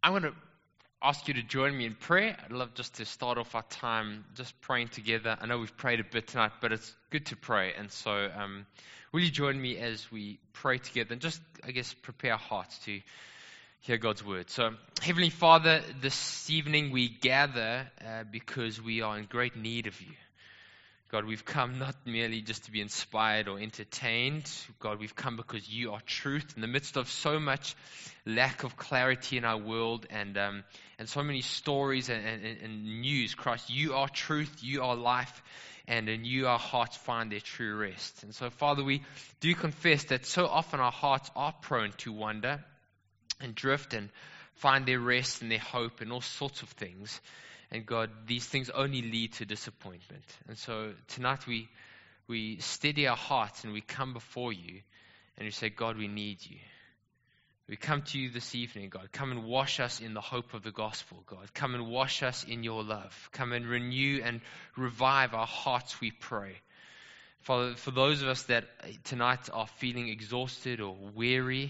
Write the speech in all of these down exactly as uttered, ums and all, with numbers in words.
I'm going to ask you to join me in prayer. I'd love just to start off our time just praying together. I know we've prayed a bit tonight, but it's good to pray. And so um, will you join me as we pray together and just, I guess, prepare our hearts to hear God's word. So, Heavenly Father, this evening we gather uh, because we are in great need of you. God, we've come not merely just to be inspired or entertained. God, we've come because you are truth in the midst of so much lack of clarity in our world and um, and so many stories and, and, and news. Christ, you are truth, you are life, and in you our hearts find their true rest. And so, Father, we do confess that so often our hearts are prone to wander and drift and find their rest and their hope in all sorts of things. And God, these things only lead to disappointment. And so tonight we we steady our hearts and we come before you and we say, God, we need you. We come to you this evening, God. Come and wash us in the hope of the gospel, God. Come and wash us in your love. Come and renew and revive our hearts, we pray. Father, for those of us that tonight are feeling exhausted or weary,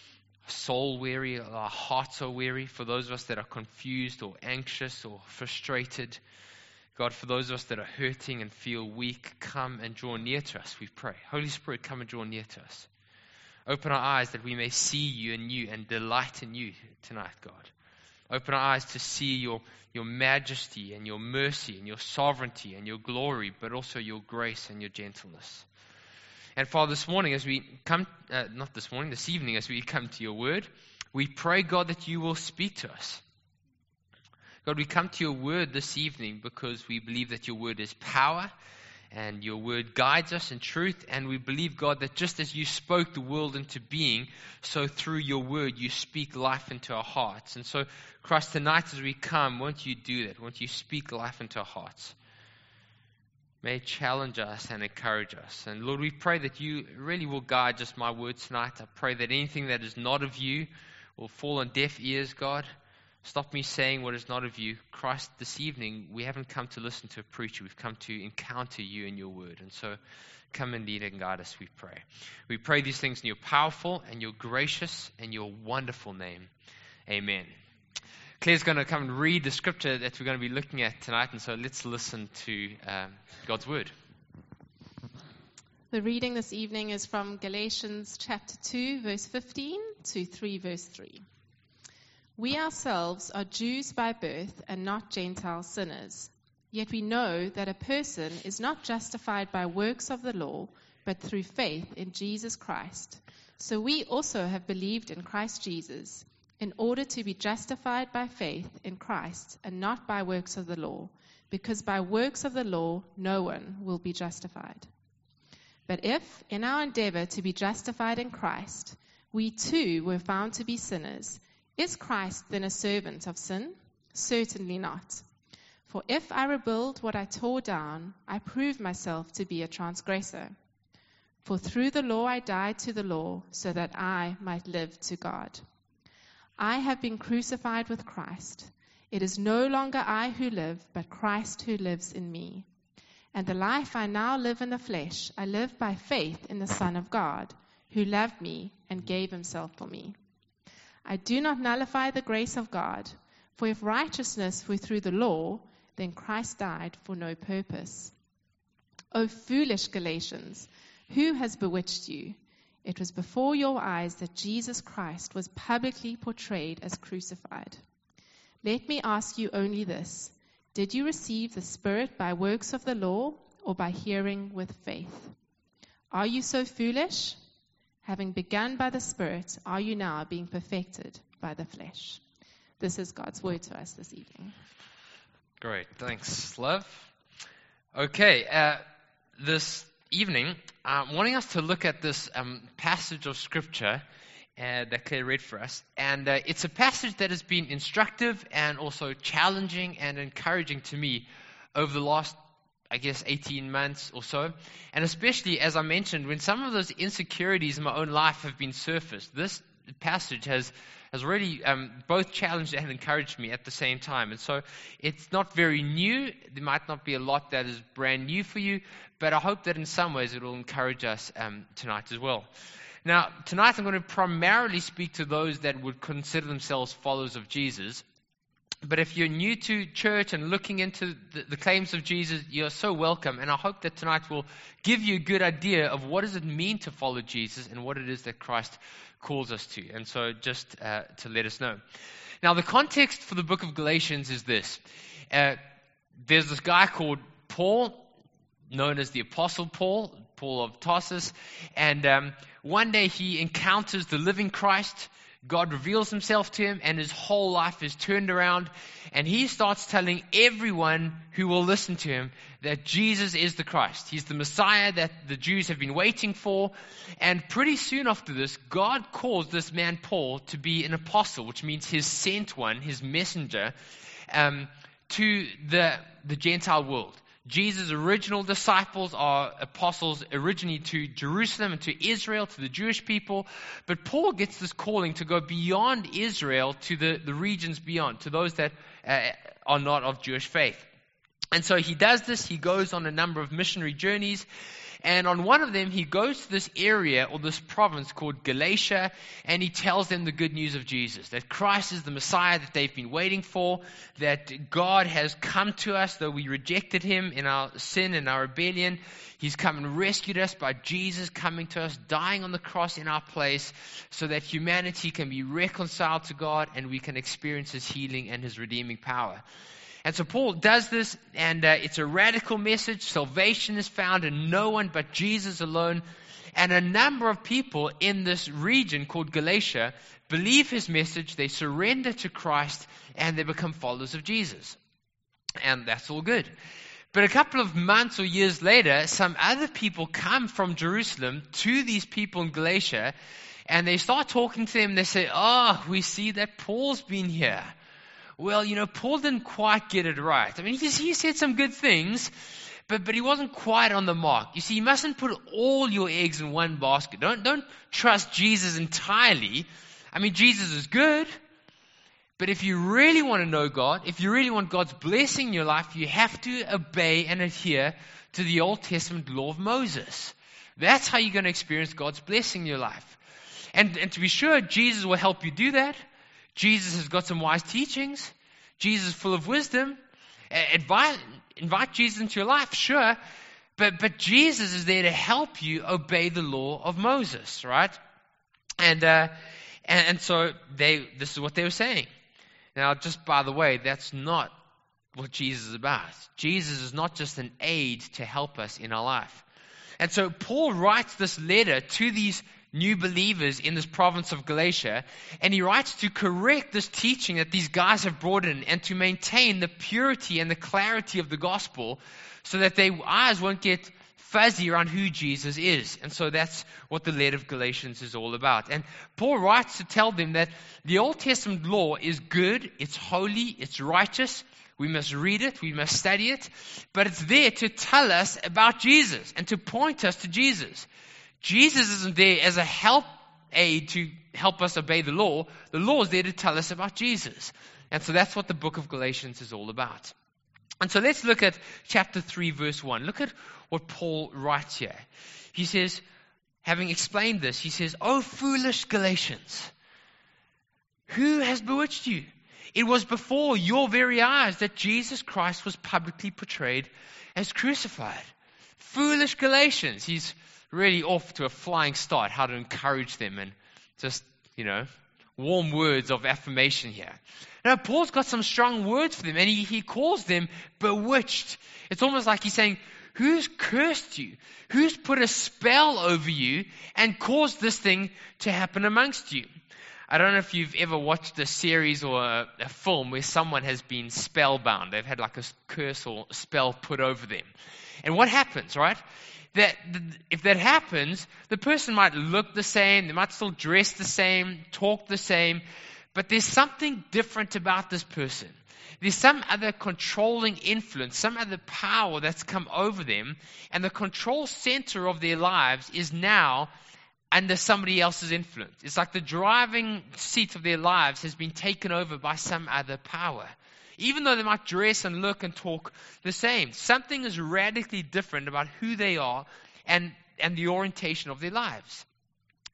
soul weary, our hearts are weary, for those of us that are confused or anxious or frustrated, God, for those of us that are hurting and feel weak, come and draw near to us, we pray. Holy Spirit, come and draw near to us. Open our eyes that we may see you and you and delight in you tonight, God. Open our eyes to see your, your majesty and your mercy and your sovereignty and your glory, but also your grace and your gentleness. And Father, this morning as we come, uh, not this morning, this evening as we come to your word, we pray, God, that you will speak to us. God, we come to your word this evening because we believe that your word is power and your word guides us in truth. And we believe, God, that just as you spoke the world into being, so through your word you speak life into our hearts. And so, Christ, tonight as we come, won't you do that? Won't you speak life into our hearts? May it challenge us and encourage us. And Lord, we pray that you really will guide just my words tonight. I pray that anything that is not of you will fall on deaf ears, God. Stop me saying what is not of you. Christ, this evening, we haven't come to listen to a preacher. We've come to encounter you in your word. And so come and lead and guide us, we pray. We pray these things in your powerful and your gracious and your wonderful name. Amen. Claire's going to come and read the scripture that we're going to be looking at tonight, and so let's listen to um, God's word. The reading this evening is from Galatians chapter two, verse fifteen to three, verse three. We ourselves are Jews by birth and not Gentile sinners. Yet we know that a person is not justified by works of the law, but through faith in Jesus Christ. So we also have believed in Christ Jesus, in order to be justified by faith in Christ and not by works of the law, because by works of the law no one will be justified. But if, in our endeavor to be justified in Christ, we too were found to be sinners, is Christ then a servant of sin? Certainly not. For if I rebuild what I tore down, I prove myself to be a transgressor. For through the law I died to the law, so that I might live to God. I have been crucified with Christ. It is no longer I who live, but Christ who lives in me. And the life I now live in the flesh, I live by faith in the Son of God, who loved me and gave himself for me. I do not nullify the grace of God, for if righteousness were through the law, then Christ died for no purpose. O foolish Galatians, who has bewitched you? It was before your eyes that Jesus Christ was publicly portrayed as crucified. Let me ask you only this. Did you receive the Spirit by works of the law or by hearing with faith? Are you so foolish? Having begun by the Spirit, are you now being perfected by the flesh? This is God's word to us this evening. Great. Thanks, love. Okay. Uh, this evening, I'm wanting us to look at this um, passage of Scripture uh, that Claire read for us. And uh, it's a passage that has been instructive and also challenging and encouraging to me over the last, I guess, eighteen months or so. And especially, as I mentioned, when some of those insecurities in my own life have been surfaced, this passage has has really um, both challenged and encouraged me at the same time. And so it's not very new. There might not be a lot that is brand new for you, but I hope that in some ways it will encourage us um, tonight as well. Now, tonight I'm going to primarily speak to those that would consider themselves followers of Jesus. But if you're new to church and looking into the, the claims of Jesus, you're so welcome. And I hope that tonight will give you a good idea of what does it mean to follow Jesus and what it is that Christ calls us to. And so just uh, to let us know. Now, the context for the book of Galatians is this. Uh, there's this guy called Paul, known as the Apostle Paul, Paul of Tarsus. And um, one day he encounters the living Christ. God reveals himself to him, and his whole life is turned around. And he starts telling everyone who will listen to him that Jesus is the Christ. He's the Messiah that the Jews have been waiting for. And pretty soon after this, God calls this man Paul to be an apostle, which means his sent one, his messenger, um, to the, the Gentile world. Jesus' original disciples are apostles originally to Jerusalem and to Israel, to the Jewish people. But Paul gets this calling to go beyond Israel to the, the regions beyond, to those that uh, are not of Jewish faith. And so he does this. He goes on a number of missionary journeys. And on one of them, he goes to this area or this province called Galatia, and he tells them the good news of Jesus, that Christ is the Messiah that they've been waiting for, that God has come to us, though we rejected him in our sin and our rebellion. He's come and rescued us by Jesus coming to us, dying on the cross in our place, so that humanity can be reconciled to God and we can experience his healing and his redeeming power. And so Paul does this, and uh, it's a radical message. Salvation is found in no one but Jesus alone. And a number of people in this region called Galatia believe his message, they surrender to Christ, and they become followers of Jesus. And that's all good. But a couple of months or years later, some other people come from Jerusalem to these people in Galatia, and they start talking to them. They say, oh, we see that Paul's been here. Well, you know, Paul didn't quite get it right. I mean, he, he said some good things, but, but he wasn't quite on the mark. You see, you mustn't put all your eggs in one basket. Don't, don't trust Jesus entirely. I mean, Jesus is good, but if you really want to know God, if you really want God's blessing in your life, you have to obey and adhere to the Old Testament law of Moses. That's how you're going to experience God's blessing in your life. And, and to be sure, Jesus will help you do that. Jesus has got some wise teachings. Jesus is full of wisdom. Invite, invite Jesus into your life, sure. But, but Jesus is there to help you obey the law of Moses, right? And, uh, and, and so they, this is what they were saying. Now, just by the way, that's not what Jesus is about. Jesus is not just an aid to help us in our life. And so Paul writes this letter to these new believers in this province of Galatia, and he writes to correct this teaching that these guys have brought in and to maintain the purity and the clarity of the gospel so that their eyes won't get fuzzy around who Jesus is. And so that's what the letter of Galatians is all about. And Paul writes to tell them that the Old Testament law is good, it's holy, it's righteous. We must read it, we must study it, but it's there to tell us about Jesus and to point us to Jesus. Jesus isn't there as a help aid to help us obey the law. The law is there to tell us about Jesus. And so that's what the book of Galatians is all about. And so let's look at chapter three, verse one. Look at what Paul writes here. He says, having explained this, he says, "O foolish Galatians, who has bewitched you? It was before your very eyes that Jesus Christ was publicly portrayed as crucified." Foolish Galatians. He's really off to a flying start, how to encourage them and just, you know, warm words of affirmation here. Now, Paul's got some strong words for them, and he, he calls them bewitched. It's almost like he's saying, who's cursed you? Who's put a spell over you and caused this thing to happen amongst you? I don't know if you've ever watched a series or a, a film where someone has been spellbound. They've had like a curse or spell put over them. And what happens, right? That if that happens, the person might look the same, they might still dress the same, talk the same, but there's something different about this person. There's some other controlling influence, some other power that's come over them, and the control center of their lives is now under somebody else's influence. It's like the driving seat of their lives has been taken over by some other power. Even though they might dress and look and talk the same, something is radically different about who they are and, and the orientation of their lives.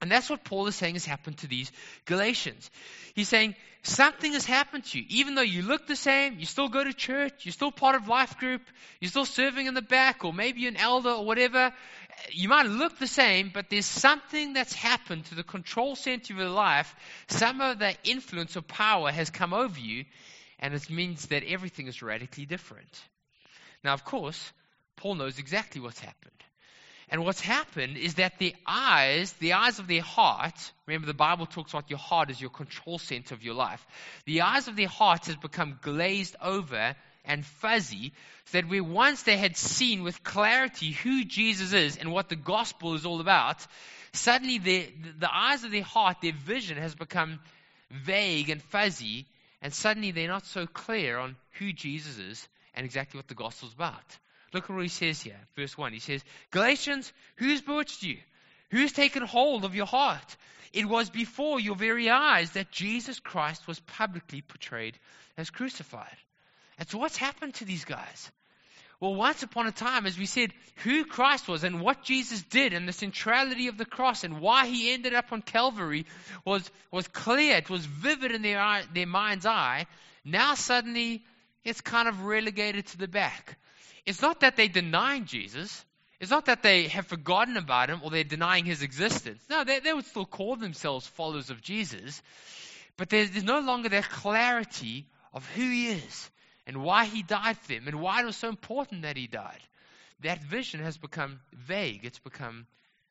And that's what Paul is saying has happened to these Galatians. He's saying something has happened to you. Even though you look the same, you still go to church, you're still part of life group, you're still serving in the back, or maybe you're an elder or whatever. You might look the same, but there's something that's happened to the control center of your life. Some of the influence or power has come over you, and it means that everything is radically different. Now, of course, Paul knows exactly what's happened. And what's happened is that the eyes, the eyes of their heart, remember the Bible talks about your heart as your control center of your life. The eyes of their heart has become glazed over and fuzzy, so that where once they had seen with clarity who Jesus is and what the gospel is all about, suddenly the, the eyes of their heart, their vision has become vague and fuzzy, and suddenly they're not so clear on who Jesus is and exactly what the gospel is about. Look at what he says here, verse one. He says, Galatians, who's bewitched you? Who's taken hold of your heart? It was before your very eyes that Jesus Christ was publicly portrayed as crucified. And so what's happened to these guys? Well, once upon a time, as we said, who Christ was and what Jesus did and the centrality of the cross and why he ended up on Calvary was, was clear. It was vivid in their, eye, their mind's eye. Now suddenly it's kind of relegated to the back. It's not that they're denying Jesus. It's not that they have forgotten about him or they're denying his existence. No, they, they would still call themselves followers of Jesus. But there's, there's no longer that clarity of who he is and why he died for them and why it was so important that he died. That vision has become vague. It's become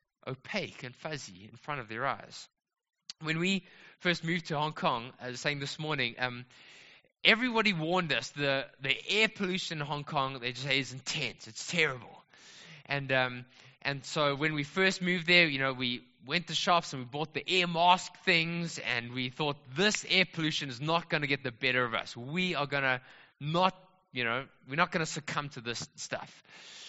opaque and fuzzy in front of their eyes. When we first moved to Hong Kong, as I was saying this morning, um, everybody warned us, the, the air pollution in Hong Kong, they just say, is intense. It's terrible. And um, and so when we first moved there, you know, we went to shops and we bought the air mask things, and we thought this air pollution is not going to get the better of us. We are going to not, you know, we're not going to succumb to this stuff.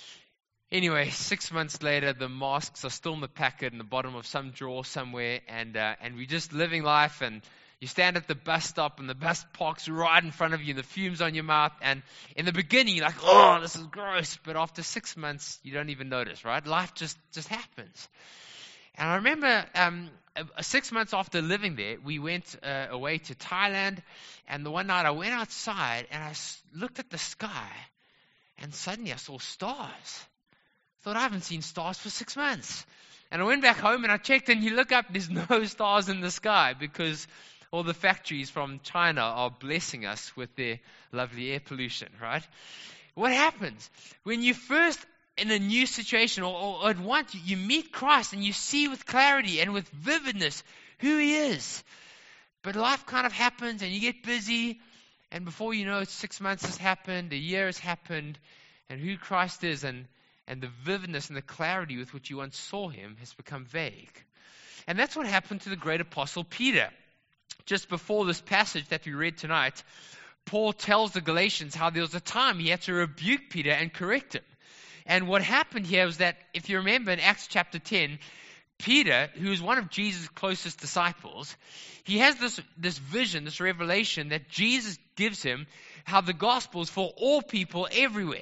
Anyway, six months later, the masks are still in the packet in the bottom of some drawer somewhere, and uh, and we're just living life, and you stand at the bus stop and the bus parks right in front of you and the fumes on your mouth. And in the beginning, you're like, oh, this is gross. But after six months, you don't even notice, right? Life just, just happens. And I remember um, six months after living there, we went uh, away to Thailand. And the one night I went outside and I looked at the sky. And suddenly I saw stars. Thought I haven't seen stars for six months. And I went back home and I checked and you look up, there's no stars in the sky because all the factories from China are blessing us with their lovely air pollution, right? What happens? When you first in a new situation or, or at once you meet Christ and you see with clarity and with vividness who he is. But life kind of happens and you get busy, and before you know it, six months has happened, a year has happened, and who Christ is and, and the vividness and the clarity with which you once saw him has become vague. And that's what happened to the great apostle Peter. Just before this passage that we read tonight, Paul tells the Galatians how there was a time he had to rebuke Peter and correct him. And what happened here was that, if you remember in Acts chapter ten, Peter, who is one of Jesus' closest disciples, he has this, this vision, this revelation that Jesus gives him, how the gospel is for all people everywhere.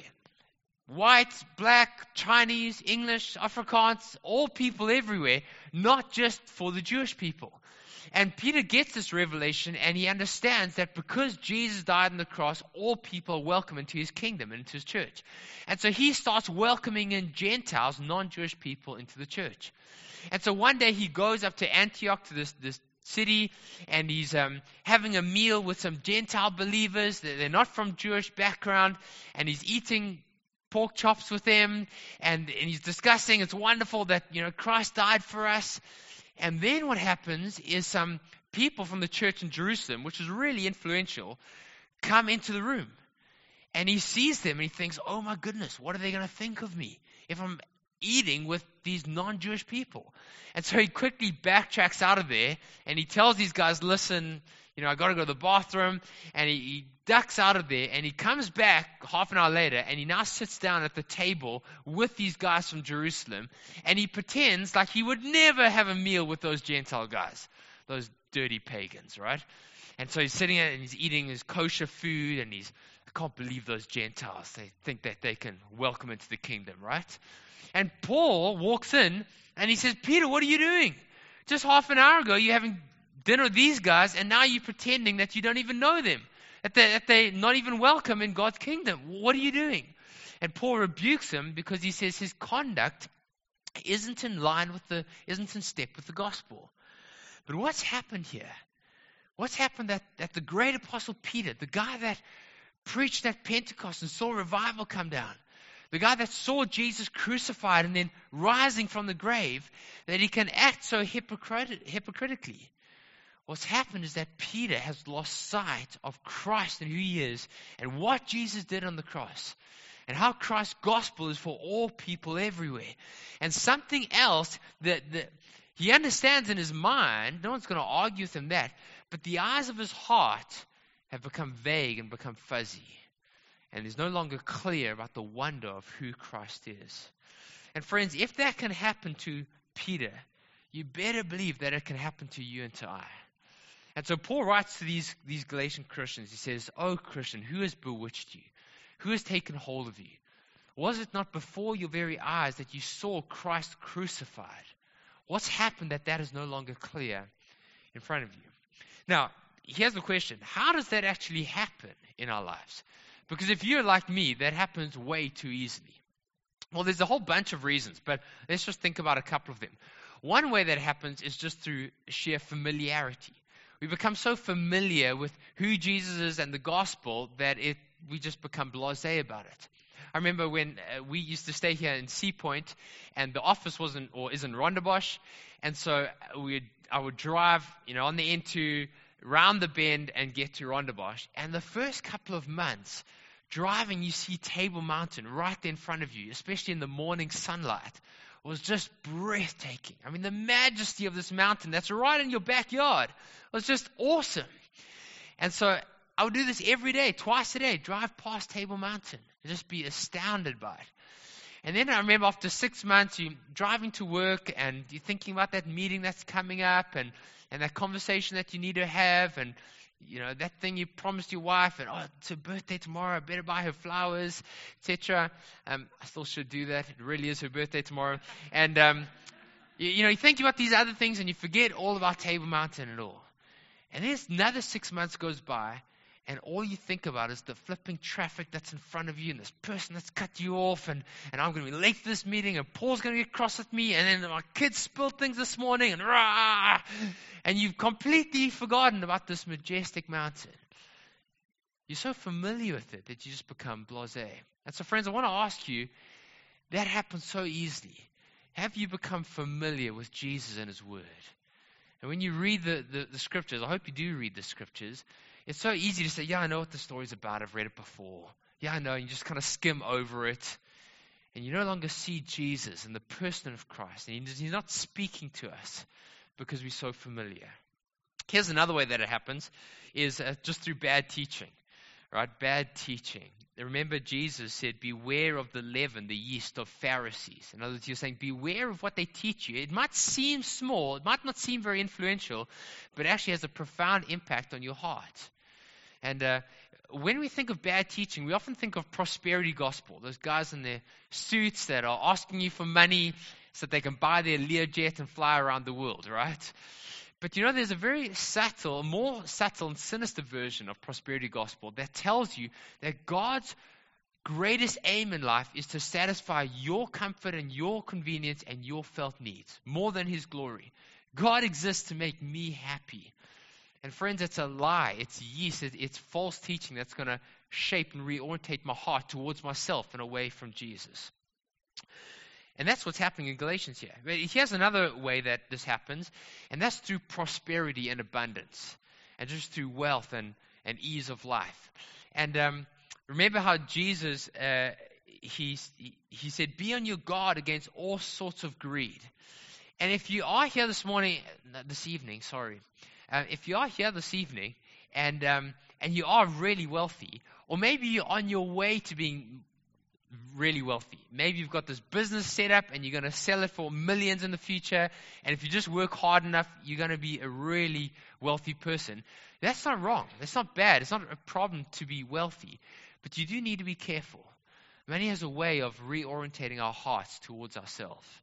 White, black, Chinese, English, Afrikaans, all people everywhere, not just for the Jewish people. And Peter gets this revelation and he understands that because Jesus died on the cross, all people are welcome into his kingdom and into his church. And so he starts welcoming in Gentiles, non-Jewish people, into the church. And so one day he goes up to Antioch, to this, this city, and he's um, having a meal with some Gentile believers. They're not from Jewish background, and he's eating pork chops with them, and, and he's discussing, it's wonderful that, you know, Christ died for us. And then what happens is some people from the church in Jerusalem, which was really influential, come into the room. And he sees them and he thinks, oh my goodness, what are they going to think of me if I'm eating with these non-Jewish people? And so he quickly backtracks out of there and he tells these guys, listen, you know, I got to go to the bathroom. And he, he ducks out of there and he comes back half an hour later and he now sits down at the table with these guys from Jerusalem, and he pretends like he would never have a meal with those Gentile guys, those dirty pagans, right? And so he's sitting there and he's eating his kosher food, and he's, I can't believe those Gentiles, they think that they can welcome into the kingdom, right? And Paul walks in and he says, Peter, what are you doing? Just half an hour ago, you're having dinner with these guys, and now you're pretending that you don't even know them, that, they, that they're not even welcome in God's kingdom. What are you doing? And Paul rebukes him because he says his conduct isn't in line with the, isn't in step with the gospel. But what's happened here? What's happened that, that the great apostle Peter, the guy that preached at Pentecost and saw revival come down, the guy that saw Jesus crucified and then rising from the grave, that he can act so hypocrit- hypocritically? What's happened is that Peter has lost sight of Christ and who he is and what Jesus did on the cross and how Christ's gospel is for all people everywhere. And something else that, that he understands in his mind, no one's going to argue with him that, but the eyes of his heart have become vague and become fuzzy. And is no longer clear about the wonder of who Christ is. And friends, if that can happen to Peter, you better believe that it can happen to you and to I. And so Paul writes to these, these Galatian Christians. He says, "Oh Christian, who has bewitched you? Who has taken hold of you? Was it not before your very eyes that you saw Christ crucified? What's happened that that is no longer clear in front of you?" Now, here's the question. How does that actually happen in our lives? Because if you're like me, that happens way too easily. Well, there's a whole bunch of reasons, but let's just think about a couple of them. One way that happens is just through sheer familiarity. We become so familiar with who Jesus is and the gospel that it we just become blasé about it. I remember when uh, we used to stay here in Sea Point, and the office wasn't or isn't Rondebosch, and so we I would drive, you know, on the N two round the bend and get to Rondebosch. And the first couple of months, driving, you see Table Mountain right there in front of you, especially in the morning sunlight, was just breathtaking. I mean, the majesty of this mountain that's right in your backyard was just awesome. And so I would do this every day, twice a day, drive past Table Mountain and just be astounded by it. And then I remember after six months, you're driving to work and you're thinking about that meeting that's coming up and, and that conversation that you need to have and, you know, that thing you promised your wife and, oh, it's her birthday tomorrow, I better buy her flowers, et cetera. Um, I still should do that. It really is her birthday tomorrow. And, um, you, you know, you think about these other things and you forget all about Table Mountain and all. And then another six months goes by, and all you think about is the flipping traffic that's in front of you and this person that's cut you off and, and I'm going to be late for this meeting and Paul's going to get cross with me and then my kids spilled things this morning and rah! And you've completely forgotten about this majestic mountain. You're so familiar with it that you just become blasé. And so friends, I want to ask you, that happens so easily. Have you become familiar with Jesus and His Word? And when you read the, the, the scriptures, I hope you do read the scriptures, it's so easy to say, yeah, I know what the story's about. I've read it before. Yeah, I know. And you just kind of skim over it. And you no longer see Jesus and the person of Christ. And He's not speaking to us because we're so familiar. Here's another way that it happens is uh, just through bad teaching. Right? Bad teaching. Remember, Jesus said, beware of the leaven, the yeast of Pharisees. In other words, you're saying, beware of what they teach you. It might seem small, it might not seem very influential, but it actually has a profound impact on your heart. And uh, when we think of bad teaching, we often think of prosperity gospel. Those guys in their suits that are asking you for money so that they can buy their Learjet and fly around the world, right? But you know, there's a very subtle, more subtle and sinister version of prosperity gospel that tells you that God's greatest aim in life is to satisfy your comfort and your convenience and your felt needs more than His glory. God exists to make me happy. And friends, it's a lie. It's yeast. It's false teaching that's going to shape and reorientate my heart towards myself and away from Jesus. And that's what's happening in Galatians here. But here's another way that this happens, and that's through prosperity and abundance, and just through wealth and, and ease of life. And um, remember how Jesus, uh, he, he said, be on your guard against all sorts of greed. And if you are here this morning, this evening, sorry, uh, if you are here this evening and um, and you are really wealthy, or maybe you're on your way to being really wealthy. Maybe you've got this business set up and you're going to sell it for millions in the future. And if you just work hard enough, you're going to be a really wealthy person. That's not wrong. That's not bad. It's not a problem to be wealthy. But you do need to be careful. Money has a way of reorientating our hearts towards ourselves.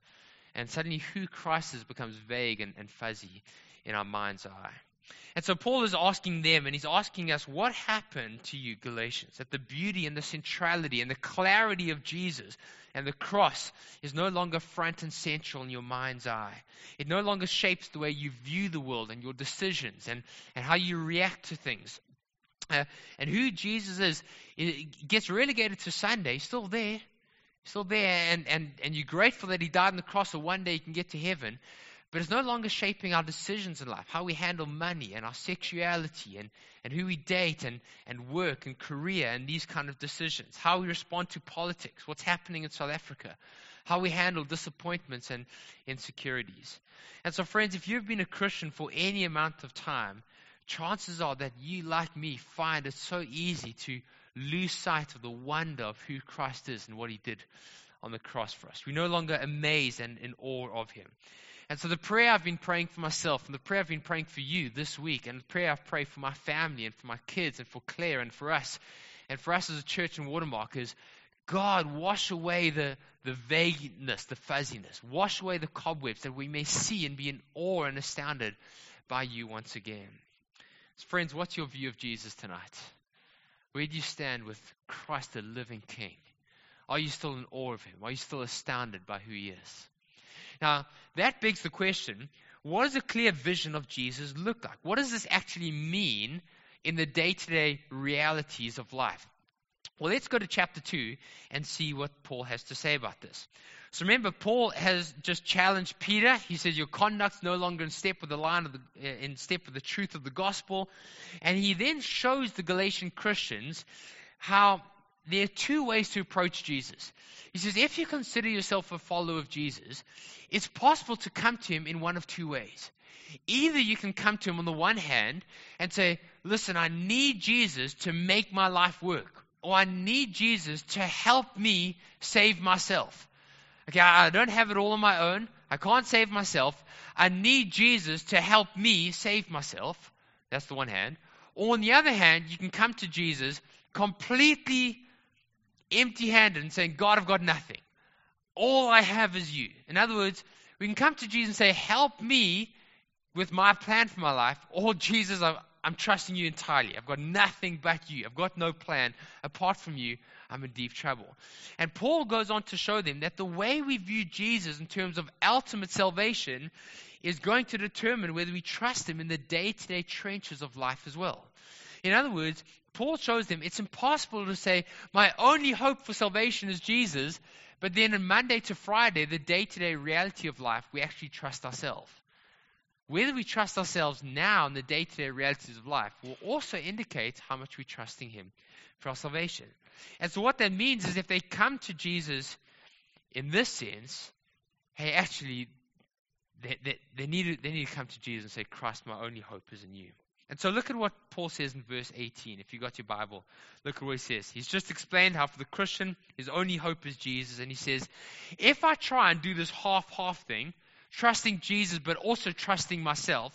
And suddenly who Christ is becomes vague and, and fuzzy in our mind's eye. And so Paul is asking them, and he's asking us, what happened to you, Galatians? That the beauty and the centrality and the clarity of Jesus and the cross is no longer front and central in your mind's eye. It no longer shapes the way you view the world and your decisions and, and how you react to things. Uh, and who Jesus is, it gets relegated to Sunday. He's still there. He's still there, and, and, and you're grateful that he died on the cross so one day you can get to heaven. But it's no longer shaping our decisions in life, how we handle money and our sexuality and, and who we date and, and work and career and these kind of decisions, how we respond to politics, what's happening in South Africa, how we handle disappointments and insecurities. And so, friends, if you've been a Christian for any amount of time, chances are that you, like me, find it so easy to lose sight of the wonder of who Christ is and what he did on the cross for us. We're no longer amazed and in awe of him. And so the prayer I've been praying for myself and the prayer I've been praying for you this week and the prayer I've prayed for my family and for my kids and for Claire and for us and for us as a church in Watermark is, God, wash away the, the vagueness, the fuzziness. Wash away the cobwebs that we may see and be in awe and astounded by you once again. So friends, what's your view of Jesus tonight? Where do you stand with Christ, the living King? Are you still in awe of him? Are you still astounded by who he is? Now, that begs the question, what does a clear vision of Jesus look like? What does this actually mean in the day-to-day realities of life? Well, let's go to chapter two and see what Paul has to say about this. So remember, Paul has just challenged Peter. He says your conduct's no longer in step with the line of the, in step with the truth of the gospel. And he then shows the Galatian Christians how there are two ways to approach Jesus. He says, if you consider yourself a follower of Jesus, it's possible to come to him in one of two ways. Either you can come to him on the one hand and say, listen, I need Jesus to make my life work. Or I need Jesus to help me save myself. Okay, I don't have it all on my own. I can't save myself. I need Jesus to help me save myself. That's the one hand. Or on the other hand, you can come to Jesus completely empty-handed and saying, God, I've got nothing. All I have is you. In other words, we can come to Jesus and say, help me with my plan for my life. Or Jesus, I'm, I'm trusting you entirely. I've got nothing but you. I've got no plan. Apart from you, I'm in deep trouble. And Paul goes on to show them that the way we view Jesus in terms of ultimate salvation is going to determine whether we trust him in the day-to-day trenches of life as well. In other words, Paul shows them it's impossible to say, my only hope for salvation is Jesus, but then on Monday to Friday, the day-to-day reality of life, we actually trust ourselves. Whether we trust ourselves now in the day-to-day realities of life will also indicate how much we're trusting him for our salvation. And so what that means is if they come to Jesus in this sense, hey, actually, they, they, they, need to, they need to come to Jesus and say, Christ, my only hope is in you. And so look at what Paul says in verse eighteen. If you got your Bible, look at what he says. He's just explained how for the Christian, his only hope is Jesus. And he says, if I try and do this half-half thing, trusting Jesus but also trusting myself,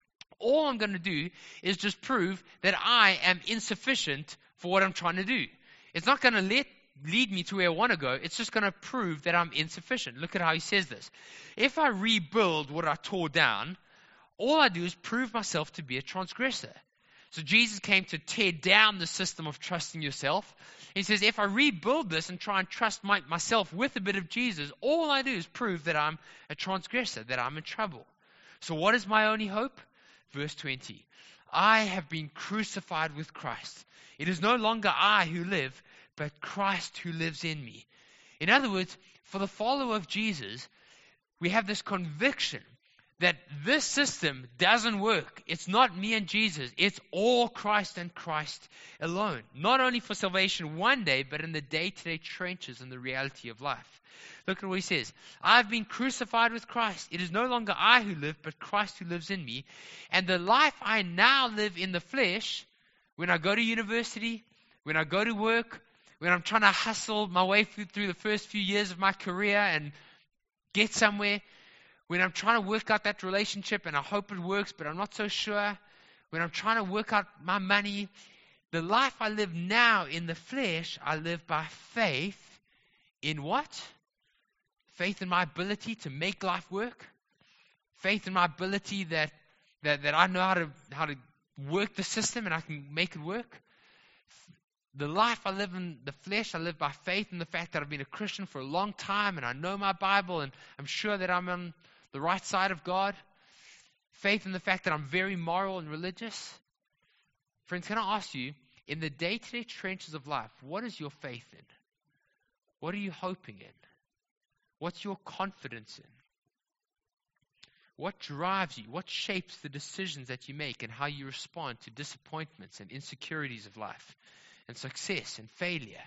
all I'm going to do is just prove that I am insufficient for what I'm trying to do. It's not going to let lead me to where I want to go. It's just going to prove that I'm insufficient. Look at how he says this. If I rebuild what I tore down, all I do is prove myself to be a transgressor. So Jesus came to tear down the system of trusting yourself. He says, if I rebuild this and try and trust my, myself with a bit of Jesus, all I do is prove that I'm a transgressor, that I'm in trouble. So what is my only hope? Verse twenty. I have been crucified with Christ. It is no longer I who live, but Christ who lives in me. In other words, for the follower of Jesus, we have this conviction that this system doesn't work. It's not me and Jesus. It's all Christ and Christ alone. Not only for salvation one day, but in the day-to-day trenches and the reality of life. Look at what he says. I've been crucified with Christ. It is no longer I who live, but Christ who lives in me. And the life I now live in the flesh, when I go to university, when I go to work, when I'm trying to hustle my way through, through the first few years of my career and get somewhere, when I'm trying to work out that relationship and I hope it works, but I'm not so sure, when I'm trying to work out my money, the life I live now in the flesh, I live by faith in what? Faith in my ability to make life work. Faith in my ability that that, that I know how to how to work the system and I can make it work. The life I live in the flesh, I live by faith in the fact that I've been a Christian for a long time and I know my Bible and I'm sure that I'm on the right side of God. Faith in the fact that I'm very moral and religious. Friends, can I ask you, in the day-to-day trenches of life, what is your faith in? What are you hoping in? What's your confidence in? What drives you? What shapes the decisions that you make and how you respond to disappointments and insecurities of life and success and failure?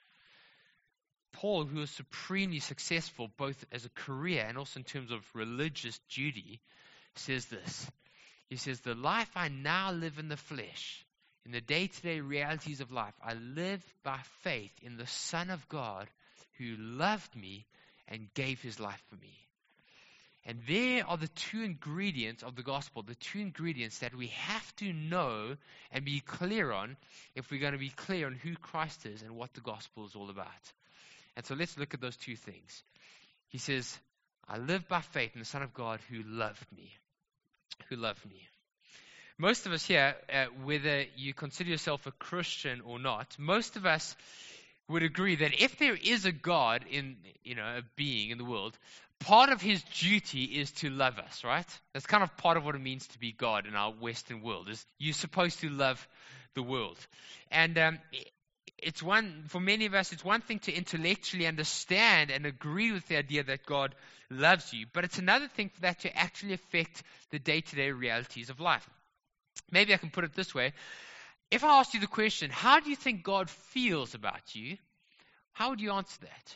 Paul, who was supremely successful both as a career and also in terms of religious duty, says this. He says, the life I now live in the flesh, in the day-to-day realities of life, I live by faith in the Son of God who loved me and gave his life for me. And there are the two ingredients of the gospel, the two ingredients that we have to know and be clear on if we're going to be clear on who Christ is and what the gospel is all about. And so let's look at those two things. He says, I live by faith in the Son of God who loved me. Who loved me. Most of us here, uh, whether you consider yourself a Christian or not, most of us would agree that if there is a God in, you know, a being in the world, part of his duty is to love us, right? That's kind of part of what it means to be God in our Western world, is you're supposed to love the world. And um, it's one, for many of us, it's one thing to intellectually understand and agree with the idea that God loves you, but it's another thing for that to actually affect the day-to-day realities of life. Maybe I can put it this way. If I asked you the question, how do you think God feels about you? How would you answer that?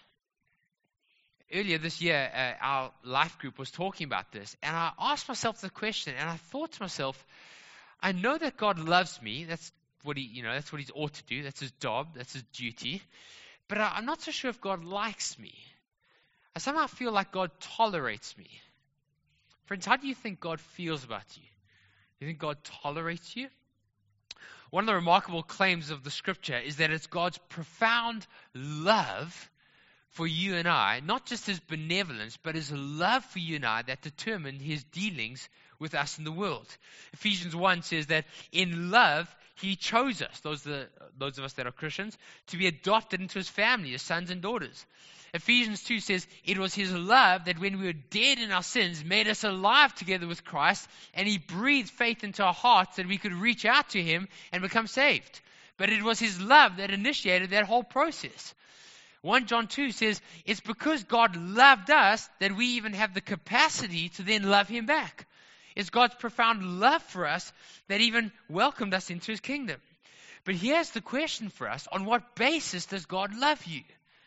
Earlier this year, uh, our life group was talking about this, and I asked myself the question, and I thought to myself, I know that God loves me. That's what he, you know, that's what he ought to do. That's his job. That's his duty. But I, I'm not so sure if God likes me. I somehow feel like God tolerates me. Friends, how do you think God feels about you? Do you think God tolerates you? One of the remarkable claims of the Scripture is that it's God's profound love for you and I, not just his benevolence, but his love for you and I that determined his dealings with us in the world. Ephesians one says that in love, he chose us, those, are, those of us that are Christians, to be adopted into his family as sons and daughters. Ephesians two says, it was his love that when we were dead in our sins, made us alive together with Christ, and he breathed faith into our hearts that we could reach out to him and become saved. But it was his love that initiated that whole process. First John two says, it's because God loved us that we even have the capacity to then love him back. It's God's profound love for us that even welcomed us into his kingdom. But here's the question for us. On what basis does God love you?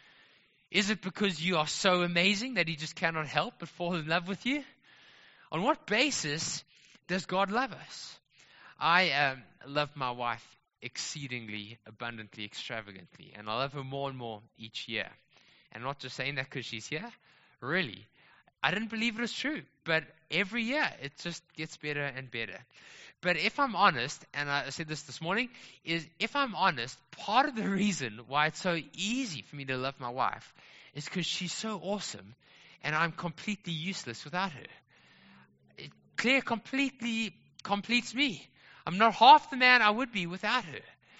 Is it because you are so amazing that he just cannot help but fall in love with you? On what basis does God love us? I um, love my wife exceedingly, abundantly, extravagantly. And I love her more and more each year. And I'm not just saying that because she's here. Really. I didn't believe it was true. But every year it just gets better and better. But if I'm honest, and I said this this morning, is if I'm honest, part of the reason why it's so easy for me to love my wife is because she's so awesome and I'm completely useless without her. It, Claire completely completes me. I'm not half the man I would be without her.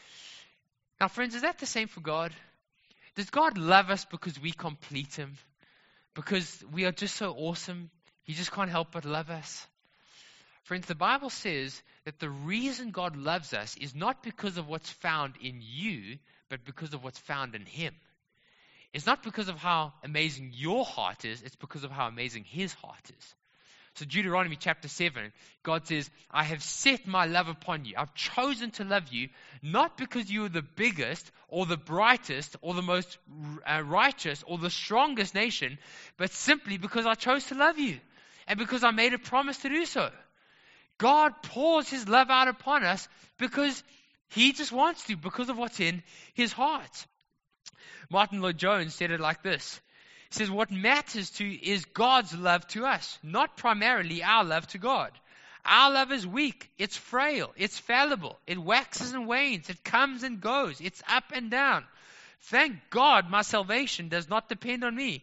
Now, friends, is that the same for God? Does God love us because we complete him? Because we are just so awesome? He just can't help but love us? Friends, the Bible says that the reason God loves us is not because of what's found in you, but because of what's found in him. It's not because of how amazing your heart is, it's because of how amazing his heart is. So Deuteronomy chapter seven, God says, I have set my love upon you. I've chosen to love you, not because you are the biggest or the brightest or the most uh, righteous or the strongest nation, but simply because I chose to love you and because I made a promise to do so. God pours his love out upon us because he just wants to, because of what's in his heart. Martin Lloyd-Jones said it like this. He says, what matters to is God's love to us, not primarily our love to God. Our love is weak, it's frail, it's fallible, it waxes and wanes, it comes and goes, it's up and down. Thank God my salvation does not depend on me,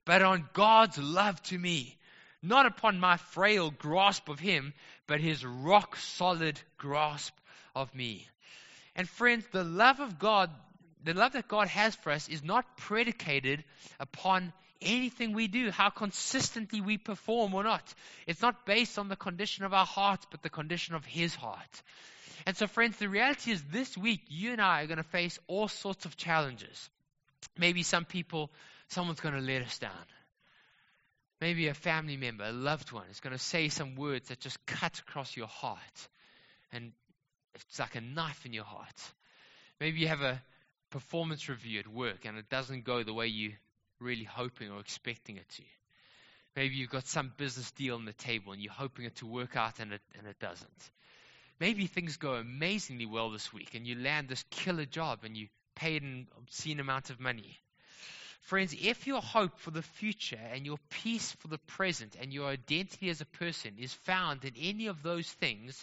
but on God's love to me, not upon my frail grasp of him, but his rock-solid grasp of me. And friends, the love of God, the love that God has for us is not predicated upon anything we do, how consistently we perform or not. It's not based on the condition of our hearts, but the condition of his heart. And so, friends, the reality is this week, you and I are going to face all sorts of challenges. Maybe some people, someone's going to let us down. Maybe a family member, a loved one, is going to say some words that just cut across your heart. And it's like a knife in your heart. Maybe you have a performance review at work and it doesn't go the way you really hoping or expecting it to. Maybe you've got some business deal on the table and you're hoping it to work out and it and it doesn't. Maybe things go amazingly well this week and you land this killer job and you paid an obscene amount of money. Friends, if your hope for the future and your peace for the present and your identity as a person is found in any of those things,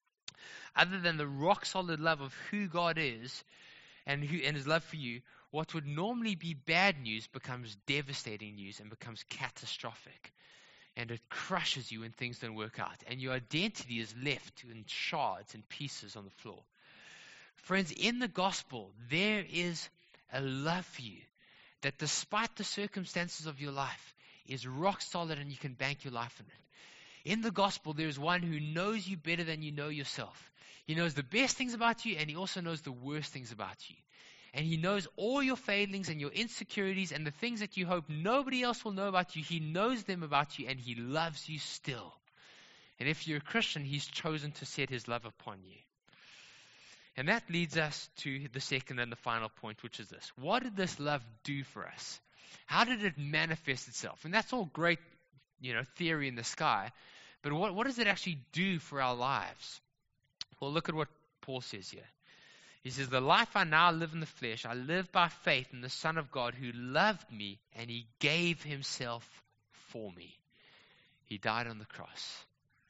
other than the rock-solid love of who God is and, who, and his love for you, what would normally be bad news becomes devastating news and becomes catastrophic. And it crushes you when things don't work out. And your identity is left in shards and pieces on the floor. Friends, in the gospel, there is a love for you that despite the circumstances of your life is rock solid and you can bank your life on it. In the gospel, there is one who knows you better than you know yourself. He knows the best things about you and he also knows the worst things about you. And he knows all your failings and your insecurities and the things that you hope nobody else will know about you. He knows them about you and he loves you still. And if you're a Christian, he's chosen to set his love upon you. And that leads us to the second and the final point, which is this. What did this love do for us? How did it manifest itself? And that's all great, you know, theory in the sky. But what, what does it actually do for our lives? Well, look at what Paul says here. He says, the life I now live in the flesh, I live by faith in the Son of God who loved me and he gave himself for me. He died on the cross.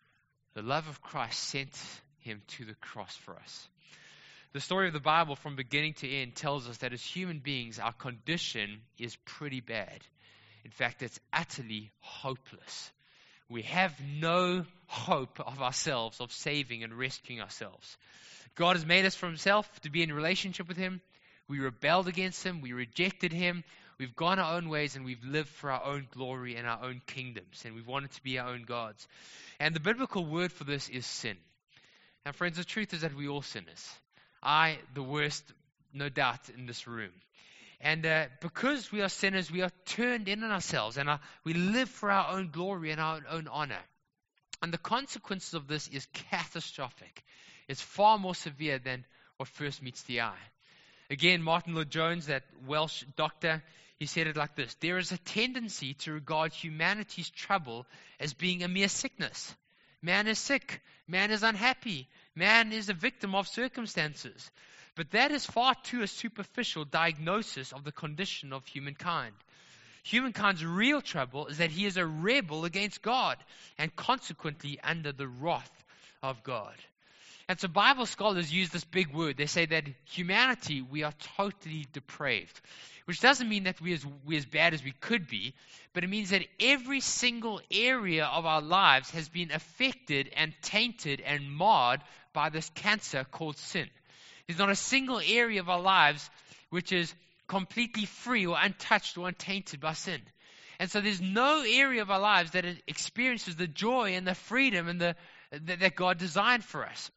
The love of Christ sent him to the cross for us. The story of the Bible from beginning to end tells us that as human beings, our condition is pretty bad. In fact, it's utterly hopeless. We have no hope of ourselves, of saving and rescuing ourselves. God has made us for himself to be in relationship with him. We rebelled against him. We rejected him. We've gone our own ways and we've lived for our own glory and our own kingdoms. And we've wanted to be our own gods. And the biblical word for this is sin. And friends, the truth is that we're all sinners. I, the worst, no doubt, in this room. And uh, because we are sinners, we are turned in on ourselves. And our, we live for our own glory and our own honor. And the consequences of this is catastrophic. It's far more severe than what first meets the eye. Again, Martin Lloyd-Jones, that Welsh doctor, he said it like this. There is a tendency to regard humanity's trouble as being a mere sickness. Man is sick. Man is unhappy. Man is a victim of circumstances. But that is far too a superficial diagnosis of the condition of humankind. Humankind's real trouble is that he is a rebel against God and consequently under the wrath of God. And so Bible scholars use this big word. They say that humanity, we are totally depraved. Which doesn't mean that we're as, we're as bad as we could be, but it means that every single area of our lives has been affected and tainted and marred by this cancer called sin. There's not a single area of our lives which is completely free or untouched or untainted by sin. And so there's no area of our lives that experiences the joy and the freedom and the that, that God designed for us.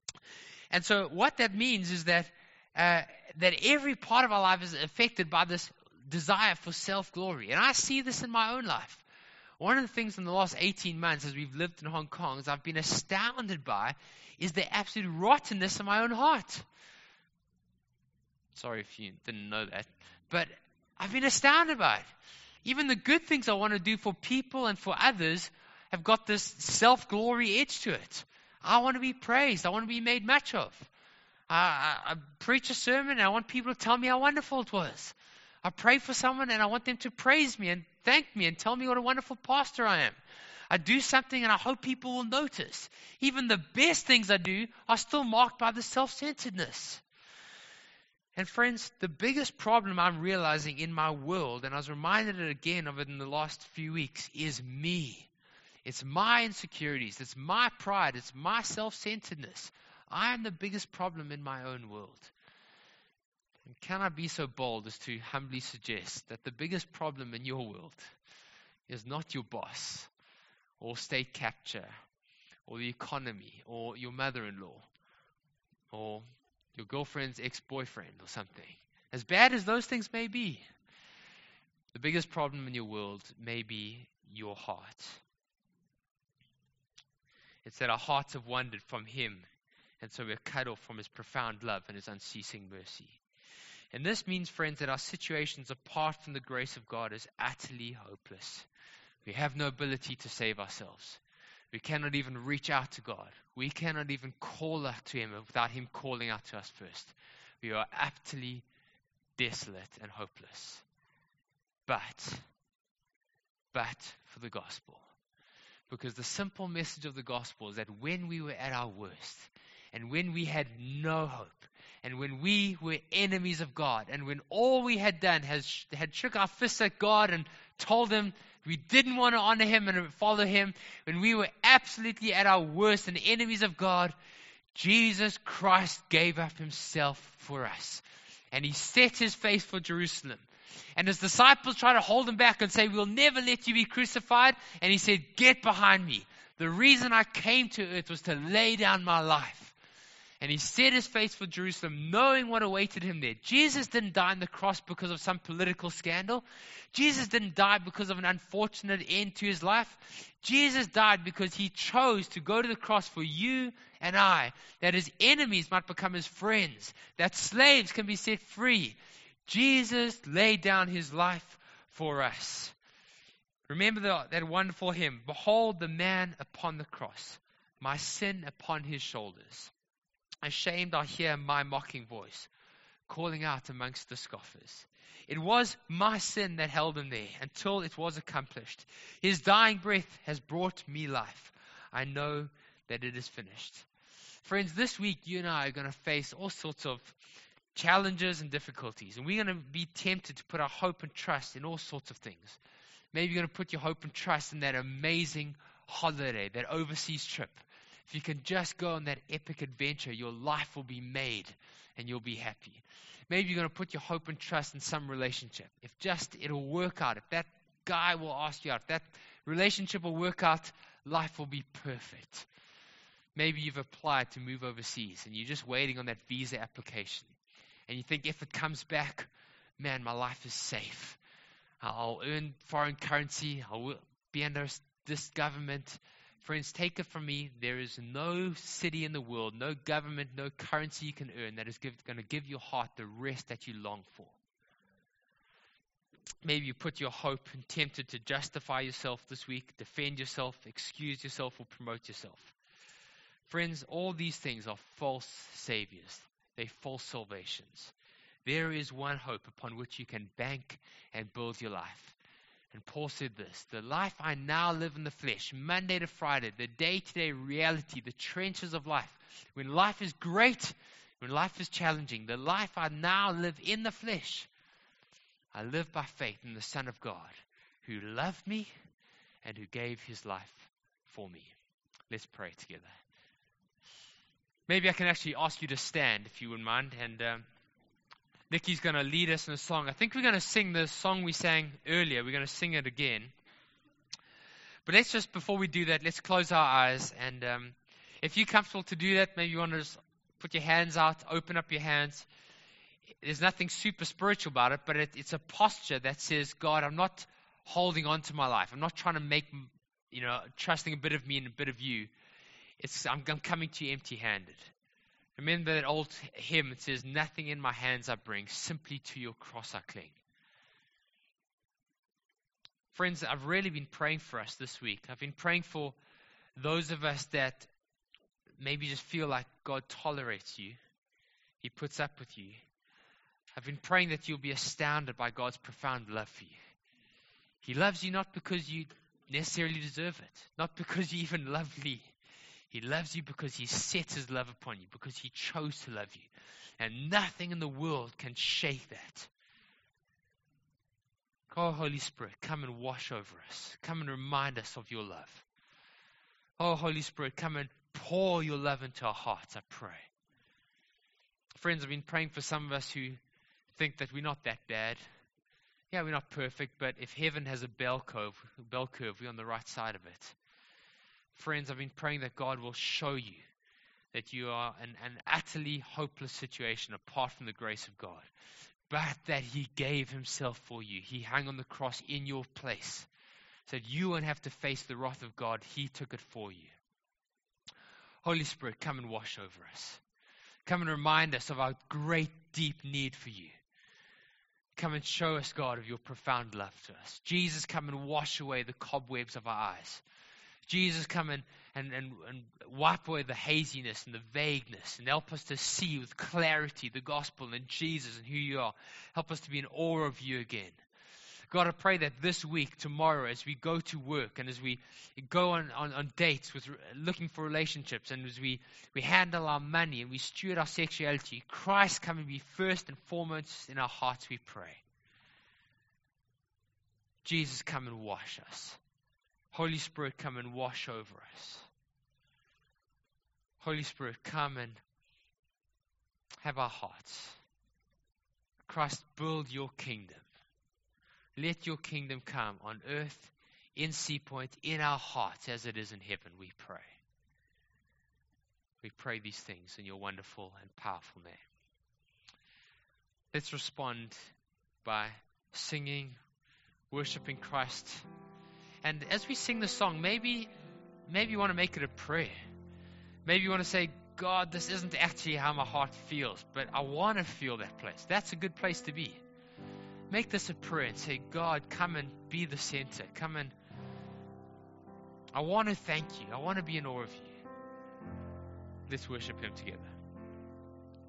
And so what that means is that uh, that every part of our life is affected by this desire for self-glory. And I see this in my own life. One of the things in the last eighteen months as we've lived in Hong Kong is I've been astounded by is the absolute rottenness in my own heart. Sorry if you didn't know that. But I've been astounded by it. Even the good things I want to do for people and for others have got this self-glory edge to it. I want to be praised. I want to be made much of. I, I, I preach a sermon and I want people to tell me how wonderful it was. I pray for someone and I want them to praise me and thank me and tell me what a wonderful pastor I am. I do something and I hope people will notice. Even the best things I do are still marked by the self-centeredness. And friends, the biggest problem I'm realizing in my world, and I was reminded again of it in the last few weeks, is me. It's my insecurities. It's my pride. It's my self-centeredness. I am the biggest problem in my own world. And can I be so bold as to humbly suggest that the biggest problem in your world is not your boss or state capture or the economy or your mother-in-law or your girlfriend's ex-boyfriend or something. As bad as those things may be, the biggest problem in your world may be your heart. It's that our hearts have wandered from Him, and so we're cut off from His profound love and His unceasing mercy. And this means, friends, that our situations apart from the grace of God is utterly hopeless. We have no ability to save ourselves. We cannot even reach out to God. We cannot even call out to Him without Him calling out to us first. We are utterly desolate and hopeless. But, but for the gospel. Because the simple message of the gospel is that when we were at our worst, and when we had no hope, and when we were enemies of God, and when all we had done has had shook our fists at God and told Him we didn't want to honor Him and follow Him, when we were absolutely at our worst and enemies of God, Jesus Christ gave up Himself for us. And He set His face for Jerusalem. And His disciples tried to hold Him back and say, we'll never let you be crucified. And He said, get behind me. The reason I came to earth was to lay down my life. And He set His face for Jerusalem, knowing what awaited Him there. Jesus didn't die on the cross because of some political scandal. Jesus didn't die because of an unfortunate end to His life. Jesus died because He chose to go to the cross for you and I, that His enemies might become His friends, that slaves can be set free. Jesus laid down His life for us. Remember the, that wonderful hymn, behold the man upon the cross, my sin upon His shoulders. Ashamed I hear my mocking voice, calling out amongst the scoffers. It was my sin that held Him there until it was accomplished. His dying breath has brought me life. I know that it is finished. Friends, this week you and I are going to face all sorts of challenges and difficulties. And we're going to be tempted to put our hope and trust in all sorts of things. Maybe you're going to put your hope and trust in that amazing holiday, that overseas trip. If you can just go on that epic adventure, your life will be made and you'll be happy. Maybe you're going to put your hope and trust in some relationship. If just it'll work out, if that guy will ask you out, if that relationship will work out, life will be perfect. Maybe you've applied to move overseas and you're just waiting on that visa application. And you think if it comes back, man, my life is safe. I'll earn foreign currency. I'll be under this government. Friends, take it from me, there is no city in the world, no government, no currency you can earn that is going to give your heart the rest that you long for. Maybe you put your hope and tempted to justify yourself this week, defend yourself, excuse yourself, or promote yourself. Friends, all these things are false saviors. They're false salvations. There is one hope upon which you can bank and build your life. And Paul said this, the life I now live in the flesh, Monday to Friday, the day-to-day reality, the trenches of life. When life is great, when life is challenging, the life I now live in the flesh, I live by faith in the Son of God, who loved me and who gave His life for me. Let's pray together. Maybe I can actually ask you to stand, if you wouldn't mind, and um, Nikki's going to lead us in a song. I think we're going to sing the song we sang earlier. We're going to sing it again. But let's just, before we do that, let's close our eyes. And um, if you're comfortable to do that, maybe you want to just put your hands out, open up your hands. There's nothing super spiritual about it, but it, it's a posture that says, God, I'm not holding on to my life. I'm not trying to make, you know, trusting a bit of me and a bit of you. It's I'm, I'm coming to you empty-handed. Remember that old hymn, it says, nothing in my hands I bring, simply to your cross I cling. Friends, I've really been praying for us this week. I've been praying for those of us that maybe just feel like God tolerates you. He puts up with you. I've been praying that you'll be astounded by God's profound love for you. He loves you not because you necessarily deserve it, not because you're even lovely. He loves you because He set His love upon you, because He chose to love you. And nothing in the world can shake that. Oh, Holy Spirit, come and wash over us. Come and remind us of your love. Oh, Holy Spirit, come and pour your love into our hearts, I pray. Friends, I've been praying for some of us who think that we're not that bad. Yeah, we're not perfect, but if heaven has a bell curve, a bell curve, we're on the right side of it. Friends, I've been praying that God will show you that you are in an utterly hopeless situation apart from the grace of God, but that He gave Himself for you. He hung on the cross in your place so that you won't have to face the wrath of God. He took it for you. Holy Spirit, come and wash over us. Come and remind us of our great, deep need for you. Come and show us, God, of your profound love to us. Jesus, come and wash away the cobwebs of our eyes. Jesus, come and, and, and, and wipe away the haziness and the vagueness and help us to see with clarity the gospel and Jesus and who you are. Help us to be in awe of you again. God, I pray that this week, tomorrow, as we go to work and as we go on, on, on dates with looking for relationships and as we, we handle our money and we steward our sexuality, Christ come and be first and foremost in our hearts, we pray. Jesus, come and wash us. Holy Spirit, come and wash over us. Holy Spirit, come and have our hearts. Christ, build your kingdom. Let your kingdom come on earth, in Sea Point, in our hearts as it is in heaven, we pray. We pray these things in your wonderful and powerful name. Let's respond by singing, worshiping Christ. And as we sing the song, maybe, maybe you want to make it a prayer. Maybe you want to say, God, this isn't actually how my heart feels, but I want to feel that place. That's a good place to be. Make this a prayer and say, God, come and be the center. Come and, I want to thank you. I want to be in awe of you. Let's worship Him together.